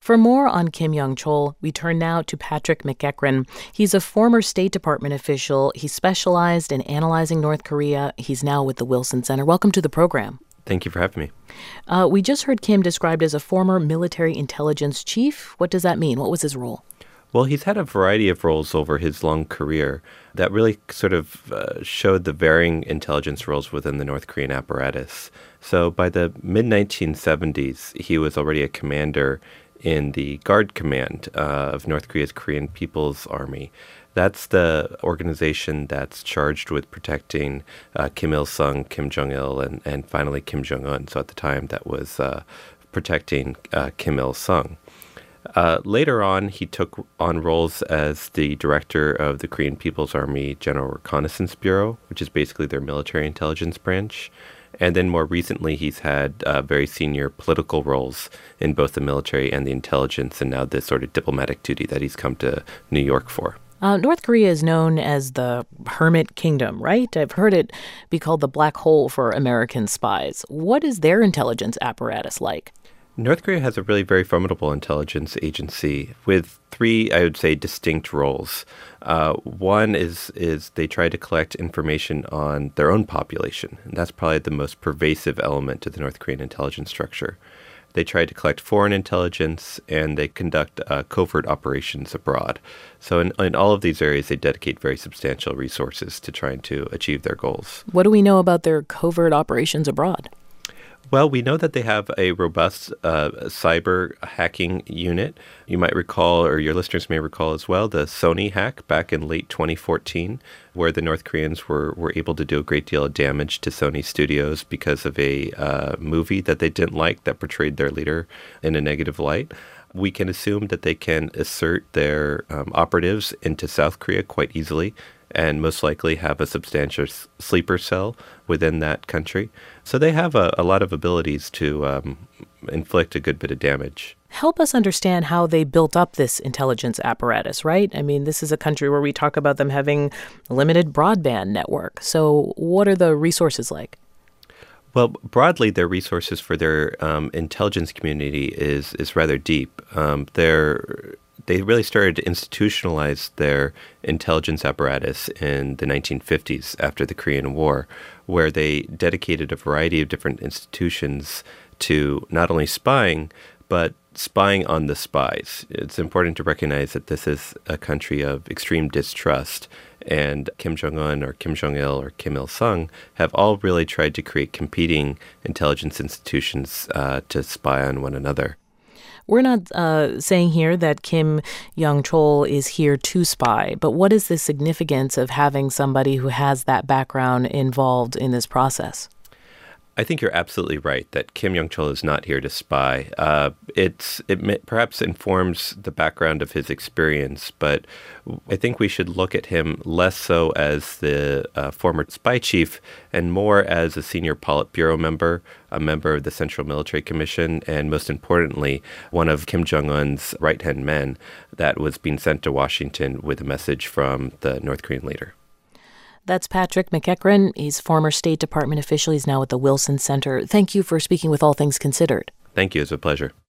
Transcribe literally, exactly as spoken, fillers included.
For more on Kim Young-chol, we turn now to Patrick McEachran. He's a former State Department official. He specialized in analyzing North Korea. He's now with the Wilson Center. Welcome to the program. Thank you for having me. Uh, we just heard Kim described as a former military intelligence chief. What does that mean? What was his role? Well, he's had a variety of roles over his long career that really sort of uh, showed the varying intelligence roles within the North Korean apparatus. So by the mid nineteen seventies, he was already a commander in the Guard Command uh, of North Korea's Korean People's Army. That's the organization that's charged with protecting uh, Kim Il-sung, Kim Jong-il, and, and finally Kim Jong-un. So at the time, that was uh, protecting uh, Kim Il-sung. Uh, later on, he took on roles as the director of the Korean People's Army General Reconnaissance Bureau, which is basically their military intelligence branch. And then more recently, he's had uh, very senior political roles in both the military and the intelligence, and now this sort of diplomatic duty that he's come to New York for. Uh, North Korea is known as the Hermit Kingdom, right? I've heard it be called the black hole for American spies. What is their intelligence apparatus like? North Korea has a really very formidable intelligence agency with three, I would say, distinct roles. Uh, one is is they try to collect information on their own population, and that's probably the most pervasive element to the North Korean intelligence structure. They try to collect foreign intelligence, and they conduct uh, covert operations abroad. So in, in all of these areas, they dedicate very substantial resources to trying to achieve their goals. What do we know about their covert operations abroad? Well, we know that they have a robust uh, cyber hacking unit. You might recall, or your listeners may recall as well, the Sony hack back in late twenty fourteen, where the North Koreans were, were able to do a great deal of damage to Sony studios because of a uh, movie that they didn't like that portrayed their leader in a negative light. We can assume that they can assert their um, operatives into South Korea quite easily, and most likely have a substantial s- sleeper cell within that country. So they have a, a lot of abilities to um, inflict a good bit of damage. Help us understand how they built up this intelligence apparatus, right? I mean, this is a country where we talk about them having a limited broadband network. So what are the resources like? Well, broadly, their resources for their um, intelligence community is is rather deep. Um, they're They really started to institutionalize their intelligence apparatus in the nineteen fifties after the Korean War, where they dedicated a variety of different institutions to not only spying, but spying on the spies. It's important to recognize that this is a country of extreme distrust, and Kim Jong-un or Kim Jong-il or Kim Il-sung have all really tried to create competing intelligence institutions uh, to spy on one another. We're not uh, saying here that Kim Young-chol is here to spy, but what is the significance of having somebody who has that background involved in this process? I think you're absolutely right that Kim Young-chol is not here to spy. Uh, it's it may, perhaps informs the background of his experience, but I think we should look at him less so as the uh, former spy chief and more as a senior Politburo member, a member of the Central Military Commission, and most importantly, one of Kim Jong-un's right-hand men that was being sent to Washington with a message from the North Korean leader. That's Patrick McEachran. He's former State Department official. He's now at the Wilson Center. Thank you for speaking with All Things Considered. Thank you. It's a pleasure.